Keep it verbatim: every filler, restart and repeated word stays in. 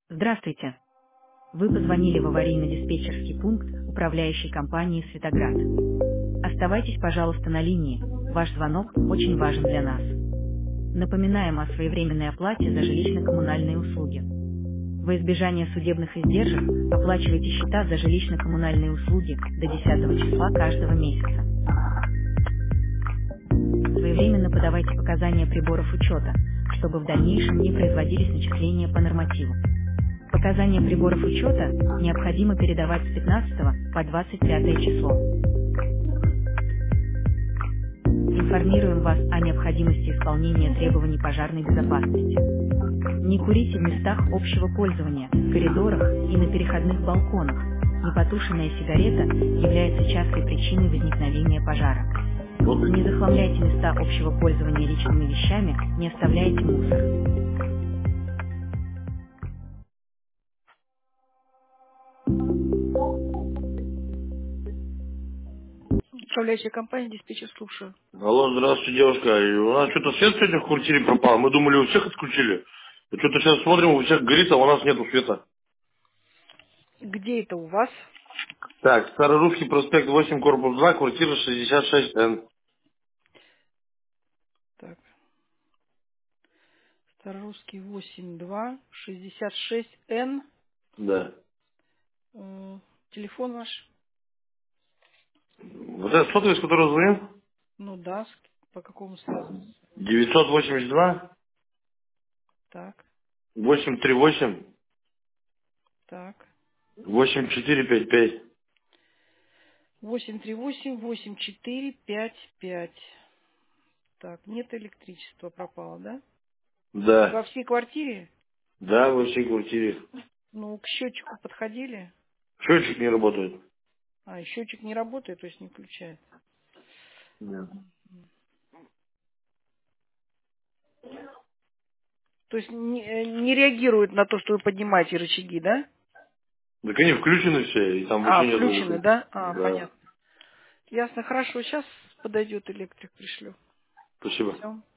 Здравствуйте. Вы позвонили в аварийно-диспетчерский пункт управляющей компании «Светоград». Оставайтесь, пожалуйста, на линии. Ваш звонок очень важен для нас. Напоминаем о своевременной оплате за жилищно-коммунальные услуги. Во избежание судебных издержек оплачивайте счета за жилищно-коммунальные услуги до десятого числа каждого месяца. Своевременно подавайте показания приборов учета, чтобы в дальнейшем не производились начисления по нормативу. Показания приборов учета необходимо передавать с пятнадцатого по двадцать пятое число. Информируем вас о необходимости исполнения требований пожарной безопасности. Не курите в местах общего пользования, в коридорах и на переходных балконах. Непотушенная сигарета является частой причиной возникновения пожара. Не захламляйте места общего пользования личными вещами, не оставляйте мусор. Управляющая компания, диспетчер, слушаю. Алло, здравствуйте, девушка. И У нас что-то свет сегодня в квартире пропал. Мы думали, у всех отключили. И что-то сейчас смотрим, у всех горит, а у нас нету света. Где это у вас? Так, Старорусский проспект восемь, корпус два, квартира шестьдесят шесть Н. Так, Старорусский восемь два шестьдесят шесть Н. Да. Э, Телефон ваш? Вот этот сотовый, с которого звоню? Ну да, с- по какому связан? девятьсот восемьдесят два Так, восемь три восемь так. восемь четыре пять пять. восемь три восемь восемь четыре пять пять. Так, нет электричества, пропало, да? Во Да. всей квартире? Да, во всей квартире. Ну, к счетчику подходили? Счетчик не работает. А, и счетчик не работает, то есть не включает. Нет. То есть не, э, не реагирует на то, что вы поднимаете рычаги, да? Так они включены все, и там А, вообще нет включены, электричества. да? А, Да. понятно. Ясно, хорошо. Сейчас подойдет электрик, пришлю. Спасибо. Все.